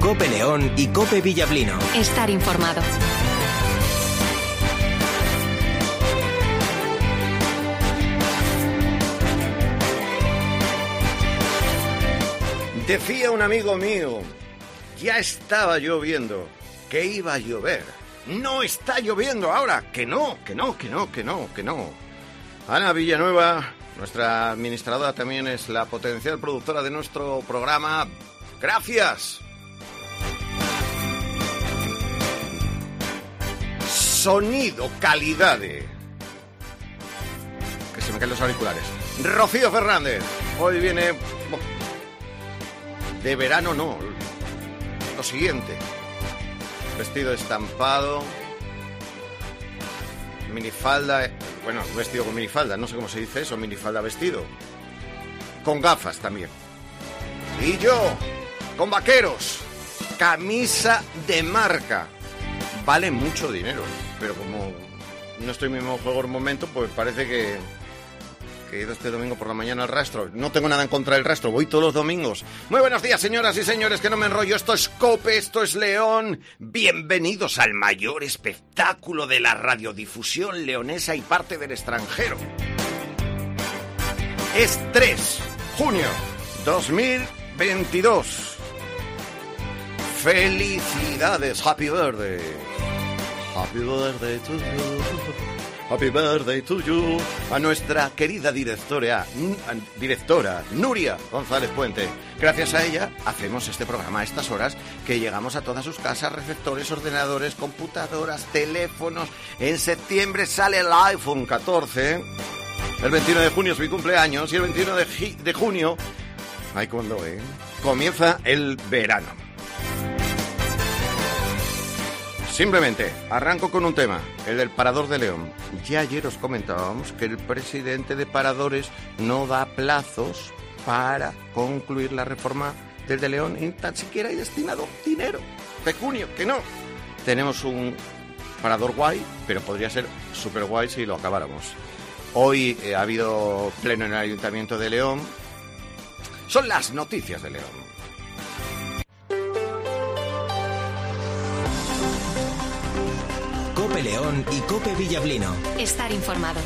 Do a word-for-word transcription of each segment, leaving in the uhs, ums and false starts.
COPE León y COPE Villablino. Estar informado. Decía un amigo mío, ya estaba lloviendo, que iba a llover. No está lloviendo ahora, que no, que no, que no, que no, que no. Ana Villanueva, nuestra administradora, también es la potencial productora de nuestro programa. ¡Gracias! Sonido, calidad. Que se me caen los auriculares. Rocío Fernández, hoy viene... De verano no, lo siguiente. Vestido estampado, minifalda, bueno, vestido con minifalda, no sé cómo se dice eso, minifalda vestido. Con gafas también. Y yo, con vaqueros, camisa de marca. Vale mucho dinero, pero como no estoy en mi mejor momento, pues parece que... que he ido este domingo por la mañana al rastro. No tengo nada en contra del rastro, voy todos los domingos. Muy buenos días, señoras y señores, que no me enrollo. Esto es COPE, esto es León. Bienvenidos al mayor espectáculo de la radiodifusión leonesa y parte del extranjero. Es tres de junio dos mil veintidós. Felicidades, happy birthday. Happy birthday to you. Happy birthday to you. A nuestra querida directora, directora Nuria González Puente. Gracias a ella hacemos este programa a estas horas, que llegamos a todas sus casas, receptores, ordenadores, computadoras, teléfonos. En septiembre sale el iPhone catorce. El veintiuno de junio es mi cumpleaños y el veintiuno de, de junio, ay, cuando eh, comienza el verano. Simplemente, arranco con un tema, el del Parador de León. Ya ayer os comentábamos que el presidente de Paradores no da plazos para concluir la reforma del de León, ni tan siquiera hay destinado dinero, pecunio, que no. Tenemos un parador guay, pero podría ser súper guay si lo acabáramos. Hoy eh, ha habido pleno en el Ayuntamiento de León. Son las noticias de León. COPE León y COPE Villablino. Estar informado.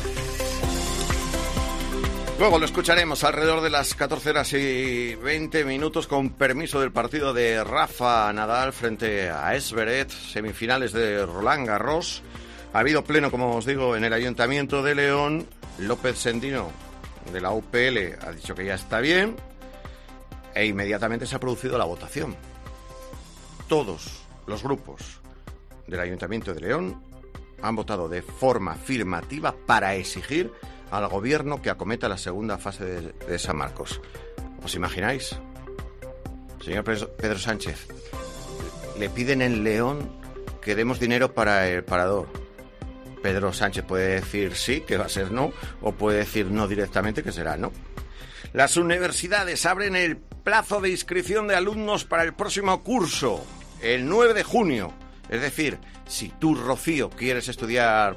Luego lo escucharemos alrededor de las catorce horas y veinte minutos, con permiso del partido de Rafa Nadal frente a Esberet, semifinales de Roland Garros. Ha habido pleno, como os digo, en el Ayuntamiento de León. López Sendino, de la U P L, ha dicho que ya está bien, e inmediatamente se ha producido la votación. Todos los grupos del Ayuntamiento de León han votado de forma afirmativa para exigir al gobierno que acometa la segunda fase de, de San Marcos. ¿Os imagináis? Señor Pedro Sánchez, le piden en León que demos dinero para el parador. Pedro Sánchez puede decir sí, que va a ser no, o puede decir no directamente, que será no. Las universidades abren el plazo de inscripción de alumnos para el próximo curso, el nueve de junio. Es decir, si tú, Rocío, quieres estudiar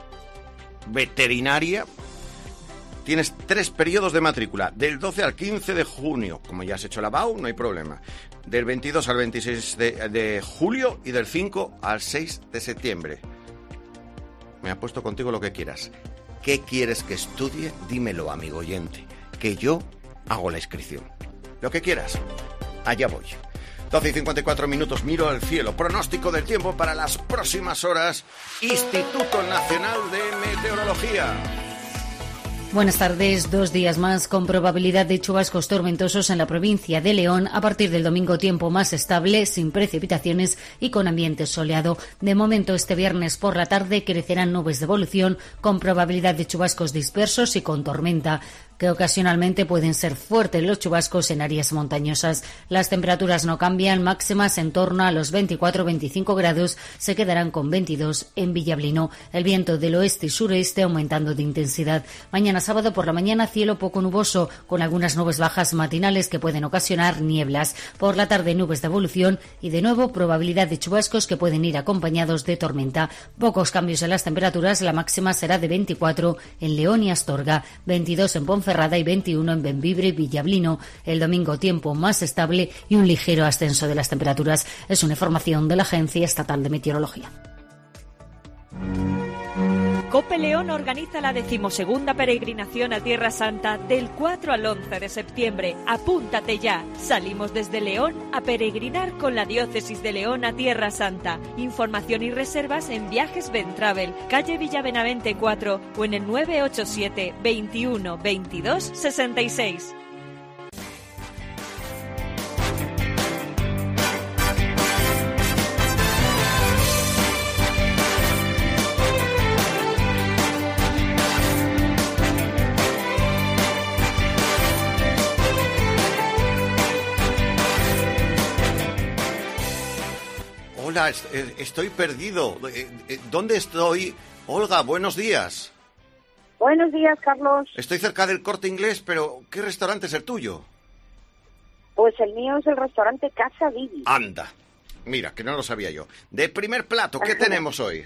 veterinaria, tienes tres periodos de matrícula, del doce al quince de junio. Como ya has hecho la B A U, no hay problema. Del veintidós al veintiséis de, de julio y del cinco al seis de septiembre. Me apuesto contigo lo que quieras. ¿Qué quieres que estudie? Dímelo, amigo oyente, que yo hago la inscripción. Lo que quieras, allá voy. doce y cincuenta y cuatro minutos, miro al cielo. Pronóstico del tiempo para las próximas horas. Instituto Nacional de Meteorología. Buenas tardes. Dos días más con probabilidad de chubascos tormentosos en la provincia de León. A partir del domingo, tiempo más estable, sin precipitaciones y con ambiente soleado. De momento, este viernes por la tarde crecerán nubes de evolución con probabilidad de chubascos dispersos y con tormenta, que ocasionalmente pueden ser fuertes los chubascos en áreas montañosas. Las temperaturas no cambian, máximas en torno a los veinticuatro a veinticinco grados, se quedarán con veintidós en Villablino. El viento del oeste y sureste aumentando de intensidad. Mañana sábado por la mañana, cielo poco nuboso, con algunas nubes bajas matinales que pueden ocasionar nieblas. Por la tarde, nubes de evolución y de nuevo probabilidad de chubascos que pueden ir acompañados de tormenta. Pocos cambios en las temperaturas, la máxima será de veinticuatro en León y Astorga, veintidós en Ponferrada Ponferrada y veintiuno en Bembibre y Villablino. El domingo tiempo más estable y un ligero ascenso de las temperaturas. Es una información de la Agencia Estatal de Meteorología. COPE León organiza la decimosegunda peregrinación a Tierra Santa del cuatro al once de septiembre. Apúntate ya. Salimos desde León a peregrinar con la Diócesis de León a Tierra Santa. Información y reservas en Viajes Ventravel, calle Villabenavente cuatro o en el nueve ocho siete, veintiuno, veintidós, sesenta y seis. Hola, estoy perdido. ¿Dónde estoy? Olga, buenos días. Buenos días, Carlos. Estoy cerca del Corte Inglés, pero ¿qué restaurante es el tuyo? Pues el mío es el restaurante Casa Vivi. Anda, mira, que no lo sabía yo. De primer plato, ¿qué tenemos hoy?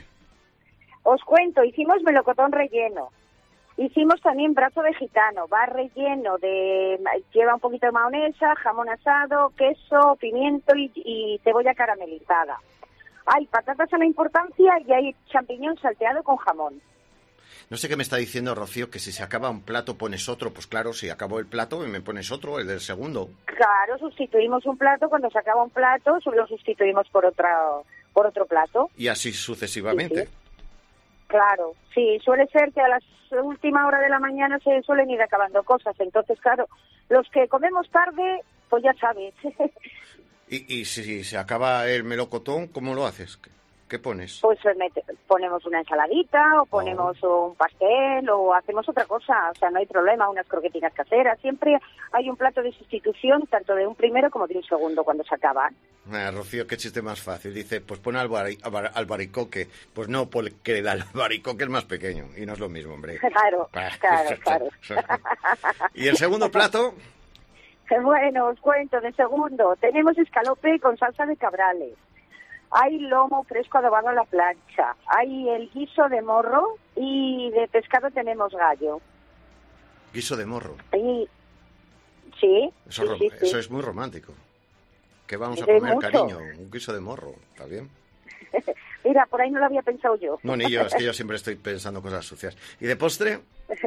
Os cuento, hicimos melocotón relleno. Hicimos también brazo de gitano, va relleno de... lleva un poquito de mayonesa, jamón asado, queso, pimiento y, y cebolla caramelizada. Hay patatas a la importancia y hay champiñón salteado con jamón. No sé qué me está diciendo Rocío, que si se acaba un plato pones otro. Pues claro, si acabó el plato me pones otro, el del segundo. Claro, sustituimos un plato, cuando se acaba un plato lo sustituimos por, otra, por otro plato. Y así sucesivamente. Sí, sí. Claro, sí, suele ser que a la última hora de la mañana se suelen ir acabando cosas. Entonces, claro, los que comemos tarde, pues ya sabes. ¿Y, y si se acaba el melocotón, cómo lo haces? ¿Qué, qué pones? Pues mete, ponemos una ensaladita o ponemos oh. un pastel o hacemos otra cosa. O sea, no hay problema, unas croquetinas caseras. Siempre hay un plato de sustitución, tanto de un primero como de un segundo cuando se acaba. Ah, Rocío, qué chiste más fácil. Dice, pues pon albari, albaricoque. Pues no, porque el albaricoque es más pequeño y no es lo mismo, hombre. Claro, claro, claro. ¿Y el segundo plato? Bueno, os cuento, de segundo. Tenemos escalope con salsa de cabrales. Hay lomo fresco adobado a la plancha. Hay el guiso de morro y de pescado tenemos gallo. ¿Guiso de morro? Y... Sí, eso, sí, rom- sí, sí. Eso es muy romántico. ¿Qué vamos a De comer, mucho. cariño? Un guiso de morro, ¿está bien? Mira, por ahí no lo había pensado yo. No, ni yo, es que yo siempre estoy pensando cosas sucias. ¿Y de postre?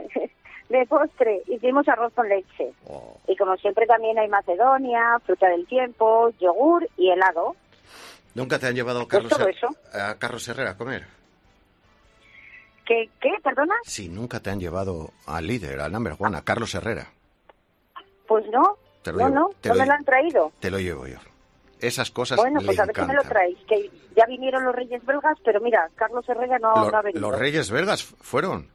De postre hicimos arroz con leche. Oh. Y como siempre también hay macedonia, fruta del tiempo, yogur y helado. ¿Nunca te han llevado a Pues Carlos, todo Her- eso. a Carlos Herrera a comer? ¿Qué? ¿Qué? ¿Perdona? Sí, nunca te han llevado al líder, al number one, a Carlos Herrera. Pues no, Te lo no, llevo, no, te no lo me lle- lo han traído. Te lo llevo yo. Esas cosas Bueno, le pues a ver si me lo encantan. traéis, que ya vinieron los Reyes Belgas, pero mira, Carlos Herrera no, Lo- no ha venido. ¿Los Reyes Belgas fueron?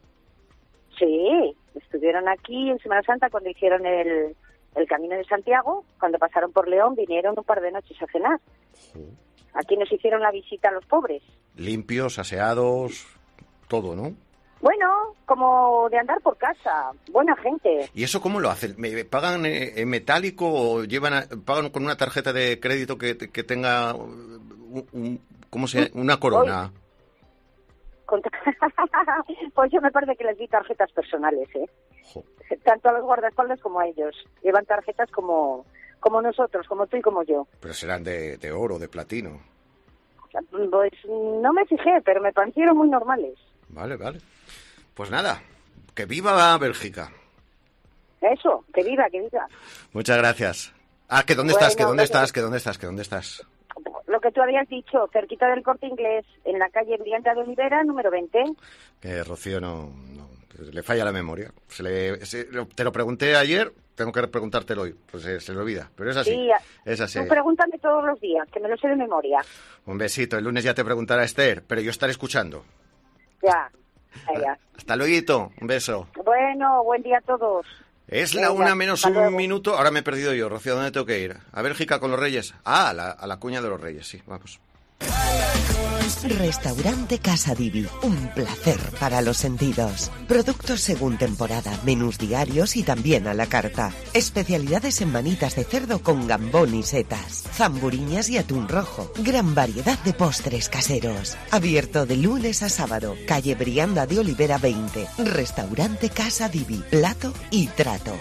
Sí, estuvieron aquí en Semana Santa cuando hicieron el, el Camino de Santiago, cuando pasaron por León, vinieron un par de noches a cenar. Aquí nos hicieron la visita a los pobres. Limpios, aseados, todo, ¿no? Bueno, como de andar por casa, buena gente. ¿Y eso cómo lo hacen? ¿Me pagan eh, en metálico o llevan a- pagan con una tarjeta de crédito que, que tenga un, un- ¿cómo se llama? Una corona? Con- Pues yo me parece que les di tarjetas personales, ¿eh? Jo. Tanto a los guardaespaldas como a ellos. Llevan tarjetas como, como nosotros, como tú y como yo. Pero serán de, de oro, de platino. Pues no me fijé, pero me parecieron muy normales. Vale, vale. Pues nada, que viva Bélgica. Eso, que viva, que viva. Muchas gracias. Ah, que dónde Bueno, estás, que dónde gracias. estás, que dónde estás, que dónde estás. Lo que tú habías dicho, cerquita del Corte Inglés, en la calle Brillante de Olivera, número veinte. Que Rocío no, no- le falla la memoria. Se le, se- te lo pregunté ayer, tengo que preguntártelo hoy, pues se, se le olvida. Pero es así, Sí, es así. tú pregúntame todos los días, que me lo sé de memoria. Un besito, el lunes ya te preguntará Esther, pero yo estaré escuchando. Ya, ya, ya. Hasta luego, un beso. Bueno, buen día a todos. Es la Venga, una menos hasta un luego. minuto. Ahora me he perdido yo, Rocío, ¿dónde tengo que ir? ¿A Bélgica con los Reyes? Ah, a la, a la cuña de los Reyes, sí, vamos. Restaurante Casa Divi, un placer para los sentidos. Productos según temporada, menús diarios y también a la carta. Especialidades en manitas de cerdo con gambón y setas, zamburiñas y atún rojo. Gran variedad de postres caseros. Abierto de lunes a sábado. Calle Brianda de Olivera veinte. Restaurante Casa Divi, plato y trato.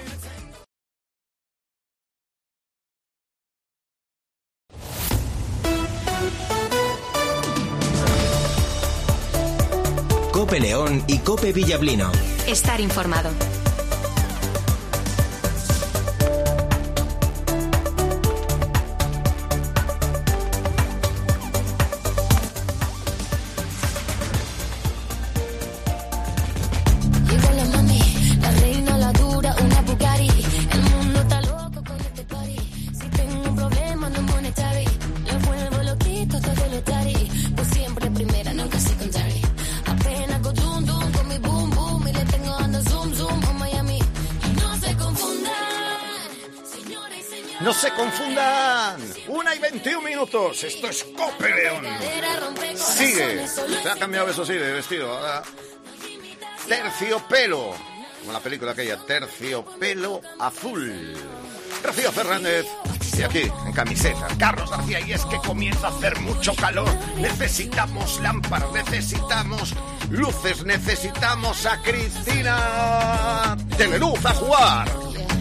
Cope León y Cope Villablino. Estar informado. No se confundan. Una y veintiún minutos. Esto es Cope León. Sigue. Se ha cambiado, eso sí, de vestido. Ahora, terciopelo. Como la película aquella, Terciopelo Azul. Rocío Fernández. Y aquí, en camiseta, Carlos García. Y es que comienza a hacer mucho calor. Necesitamos lámparas, necesitamos luces, necesitamos a Cristina Teleluz a jugar.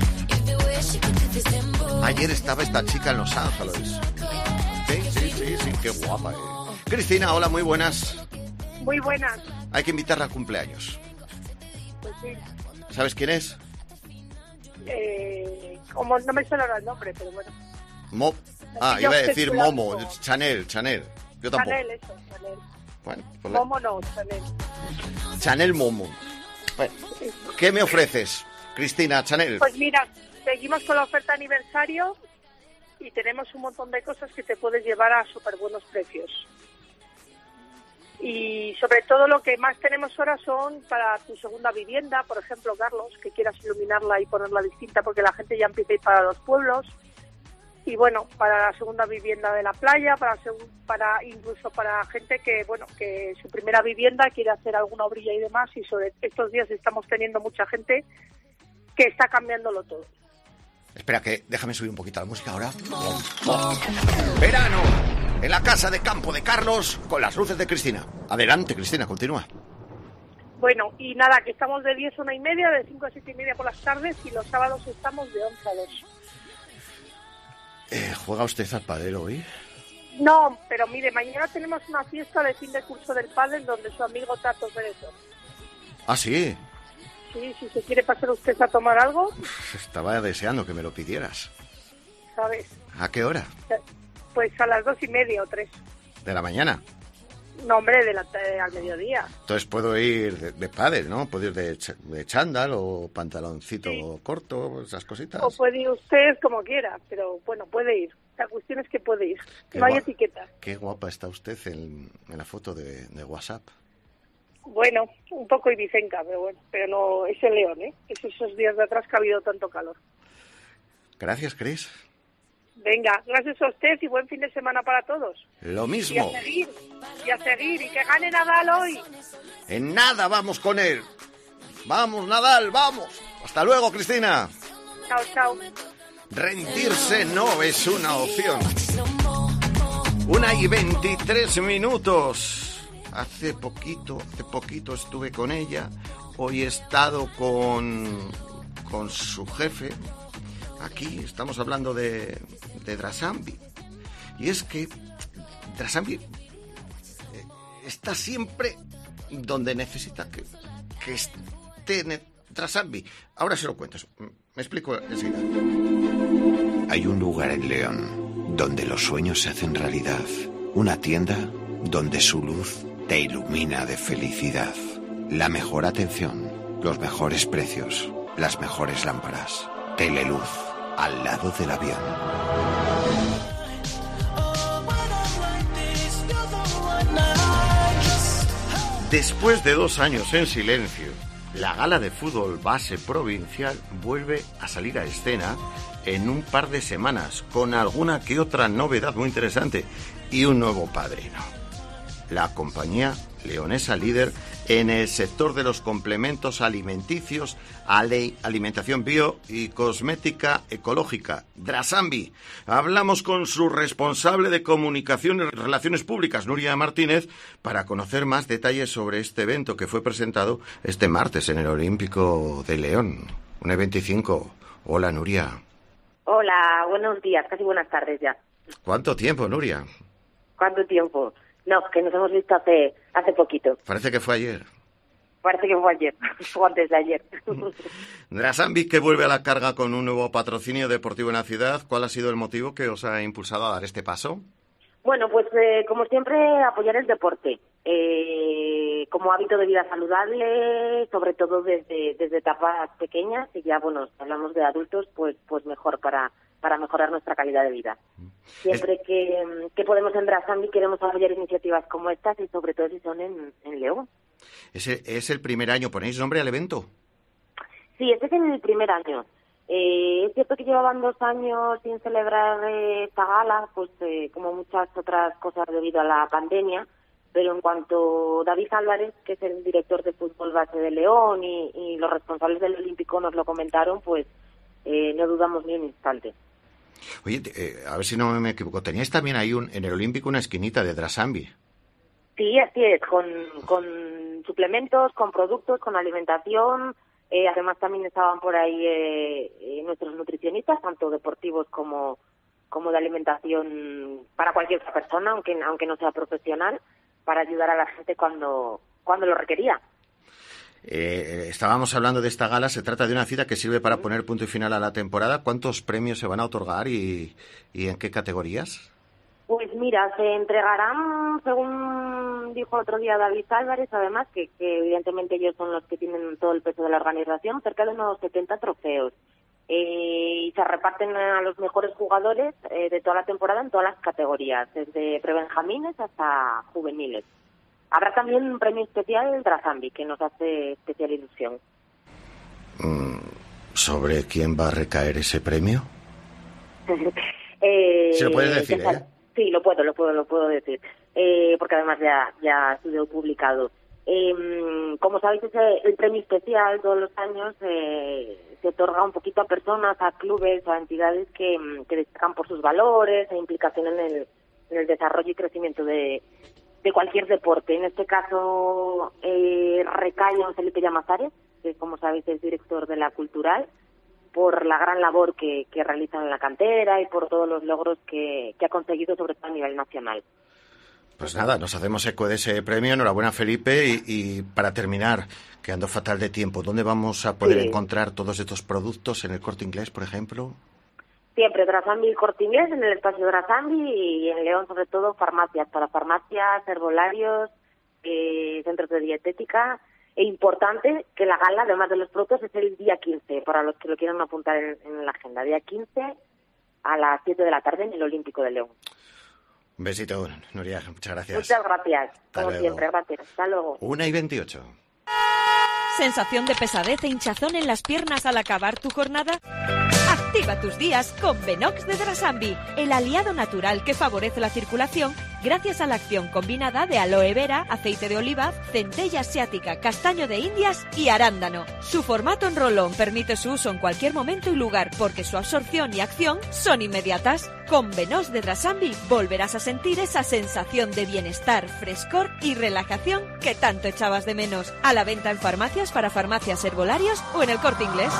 Ayer estaba esta chica en Los Ángeles. Sí, sí, sí, sí, qué guapa, eh. Cristina, hola, muy buenas. Muy buenas. Hay que invitarla a cumpleaños. Pues sí. ¿Sabes quién es? Eh, como no me suena el nombre, pero bueno. Mo... Ah, iba a decir Momo, Chanel, Chanel. Yo tampoco. Chanel, eso, Chanel. Bueno, pues Momo no, Chanel. Chanel Momo. Bueno, ¿qué me ofreces, Cristina, Chanel? Pues mira, seguimos con la oferta aniversario y tenemos un montón de cosas que te puedes llevar a súper buenos precios. Y sobre todo lo que más tenemos ahora son para tu segunda vivienda, por ejemplo, Carlos, que quieras iluminarla y ponerla distinta porque la gente ya empieza a ir para los pueblos. Y bueno, para la segunda vivienda de la playa, para para incluso para gente que, bueno, que su primera vivienda quiere hacer alguna obrilla y demás, y sobre estos días estamos teniendo mucha gente que está cambiándolo todo. Espera, que déjame subir un poquito la música ahora. Oh, oh. Verano en la casa de campo de Carlos con las luces de Cristina. Adelante, Cristina, continúa. Bueno, y nada, que estamos de diez a una y media, de cinco a siete y media por las tardes, y los sábados estamos de once a dos. Eh, ¿Juega usted al pádel hoy? No, pero mire, mañana tenemos una fiesta de fin de curso del pádel donde su amigo Tato Cerezo. Ah, sí. Sí, si se quiere pasar usted a tomar algo. Estaba deseando que me lo pidieras. ¿Sabes? ¿A qué hora? Pues a las dos y media o tres. ¿De la mañana? No, hombre, de la, de, al mediodía. Entonces puedo ir de, de pádel, ¿no? Puedo ir de, ch- de chándal o pantaloncito sí. corto, esas cositas. O puede ir usted como quiera, pero bueno, puede ir. La cuestión es que puede ir. Qué no hay gua- etiqueta. Qué guapa está usted en, en la foto de, de WhatsApp. Bueno, un poco ibicenca, pero bueno, pero no es el León, ¿eh? Es esos días de atrás que ha habido tanto calor. Gracias, Cris. Venga, gracias a usted y buen fin de semana para todos. Lo mismo. Y a seguir, y a seguir, y que gane Nadal hoy. En nada vamos con él. Vamos, Nadal, vamos. Hasta luego, Cristina. Chao, chao. Rendirse no es una opción. Una y veintitrés minutos. Hace poquito, hace poquito estuve con ella. Hoy he estado con, con su jefe. Aquí estamos hablando de, de Drasambi. Y es que Drasambi está siempre donde necesita que, que esté Drasambi. Ahora se lo cuento. Me explico enseguida. Hay un lugar en León donde los sueños se hacen realidad. Una tienda donde su luz te ilumina de felicidad. La mejor atención, los mejores precios, las mejores lámparas. Teleluz, al lado del avión. Después de dos años en silencio, la gala de fútbol base provincial vuelve a salir a escena en un par de semanas, con alguna que otra novedad muy interesante y un nuevo padrino. la compañía leonesa líder en el sector de los complementos alimenticios, ale, alimentación bio y cosmética ecológica, Drasambi. Hablamos con su responsable de comunicación y relaciones públicas, Nuria Martínez, para conocer más detalles sobre este evento que fue presentado este martes en el Olímpico de León, un E veinticinco. Hola, Nuria. Hola, buenos días, casi buenas tardes ya. ¿Cuánto tiempo, Nuria? ¿Cuánto tiempo? No, que nos hemos visto hace hace poquito. Parece que fue ayer. Parece que fue ayer, o antes de ayer. Drasambi, que vuelve a la carga con un nuevo patrocinio deportivo en la ciudad. ¿Cuál ha sido el motivo que os ha impulsado a dar este paso? Bueno, pues eh, como siempre, apoyar el deporte. Eh, como hábito de vida saludable, sobre todo desde, desde etapas pequeñas, y ya, bueno, si hablamos de adultos, pues pues mejor para... para mejorar nuestra calidad de vida. Siempre es... que, que podemos en Drasambi queremos apoyar iniciativas como estas y sobre todo si son en, en León. ¿Es el, ¿Es el primer año? ¿Ponéis nombre al evento? Sí, este es el primer año. Eh, es cierto que llevaban dos años sin celebrar eh, esta gala, pues eh, como muchas otras cosas debido a la pandemia, pero en cuanto David Álvarez, que es el director de fútbol base de León, y, y los responsables del Olímpico nos lo comentaron, pues eh, no dudamos ni un instante. Oye, eh, a ver si no me equivoco, teníais también ahí un, en el Olímpico una esquinita de Drasambi. Sí, así es, con, con suplementos, con productos, con alimentación. Eh, además también estaban por ahí eh, eh, nuestros nutricionistas, tanto deportivos como, como de alimentación para cualquier persona, aunque, aunque no sea profesional, para ayudar a la gente cuando, cuando lo requería. Eh, estábamos hablando de esta gala, se trata de una cita que sirve para poner punto y final a la temporada. ¿Cuántos premios se van a otorgar y, y en qué categorías? Pues mira, se entregarán, según dijo el otro día David Álvarez, además, que, que evidentemente ellos son los que tienen todo el peso de la organización, cerca de unos setenta trofeos. Eh, y se reparten a los mejores jugadores eh, de toda la temporada en todas las categorías, desde prebenjamines hasta juveniles. Habrá también un premio especial Drasambi, que nos hace especial ilusión. ¿Sobre quién va a recaer ese premio? eh, ¿Se lo puedes decir, eh? Sí, lo puedo, lo puedo, lo puedo decir. Eh, porque además ya, ya ha sido publicado. Eh, como sabéis, ese, el premio especial todos los años eh, se otorga un poquito a personas, a clubes, a entidades que, que destacan por sus valores e implicación en el, en el desarrollo y crecimiento de... de cualquier deporte. En este caso eh, recae en Felipe Llamazares, que como sabéis es director de la Cultural, por la gran labor que, que realizan en la cantera y por todos los logros que, que ha conseguido, sobre todo a nivel nacional. Pues nada, nos hacemos eco de ese premio. Enhorabuena, Felipe. Y, y para terminar, que ando fatal de tiempo, ¿dónde vamos a poder sí. encontrar todos estos productos? ¿En el Corte Inglés, por ejemplo? Siempre Drasambi y Corte Inglés, en el espacio Drasambi, y en León sobre todo farmacias, para farmacias, herbolarios, eh, centros de dietética. E importante que la gala, además de los productos, es el día quince, para los que lo quieran apuntar en, en la agenda. Día quince a las siete de la tarde en el Olímpico de León. Un besito, Nuria, muchas gracias. Muchas gracias, Hasta como luego. siempre, gracias. Hasta luego. una y veintiocho. ¿Sensación de pesadez e hinchazón en las piernas al acabar tu jornada? Activa tus días con Venox de Drasambi, el aliado natural que favorece la circulación gracias a la acción combinada de aloe vera, aceite de oliva, centella asiática, castaño de indias y arándano. Su formato en rolón permite su uso en cualquier momento y lugar porque su absorción y acción son inmediatas. Con Venox de Drasambi volverás a sentir esa sensación de bienestar, frescor y relajación que tanto echabas de menos. A la venta en farmacias, para farmacias, herbolarios o en el Corte Inglés.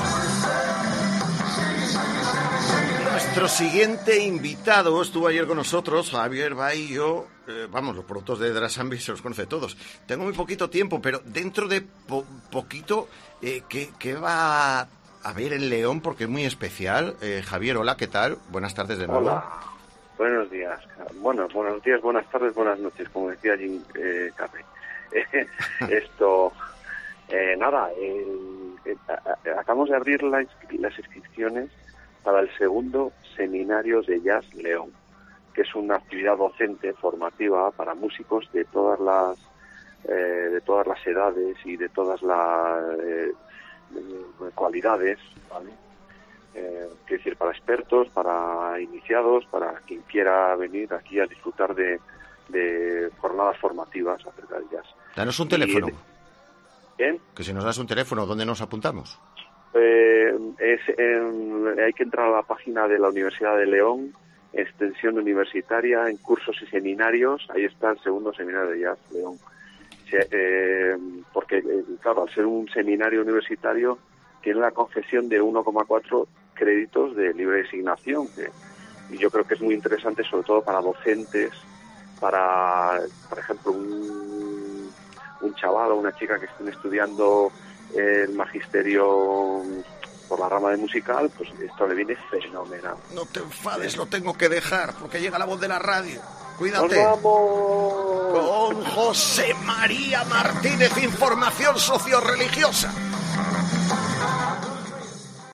Nuestro siguiente invitado estuvo ayer con nosotros, Javier Baillo. Eh, vamos, los productos de Drasambi se los conoce todos. Tengo muy poquito tiempo, pero dentro de po- poquito, eh, ¿qué, ¿qué va a haber en León? Porque es muy especial. Eh, Javier, hola, ¿qué tal? Buenas tardes de nuevo. Hola, buenos días. Bueno, buenos días, buenas tardes, buenas noches, como decía Jim eh, Carrey. Esto, eh, nada, el, el, a, acabamos de abrir la, las inscripciones para el segundo Seminario de Jazz León, que es una actividad docente formativa para músicos de todas las eh, de todas las edades y de todas las eh, cualidades, ¿vale? Eh, quiero decir, para expertos, para iniciados, para quien quiera venir aquí a disfrutar de, de jornadas formativas acerca de jazz. Danos un teléfono. Y, ¿Bien? Que si nos das un teléfono, ¿dónde nos apuntamos? Eh, es, eh, hay que entrar a la página de la Universidad de León, extensión universitaria, en cursos y seminarios. Ahí está el segundo seminario de jazz, León. Se, eh, porque, eh, claro, al ser un seminario universitario, tiene la concesión de uno coma cuatro créditos de libre designación, que y yo creo que es muy interesante, sobre todo para docentes, para, por ejemplo, un, un chaval o una chica que estén estudiando el magisterio por la rama de musical, pues esto le viene fenomenal. No te enfades, lo tengo que dejar, porque llega la voz de la radio. Cuídate. ¡Nos vamos! Con José María Martínez, información socioreligiosa.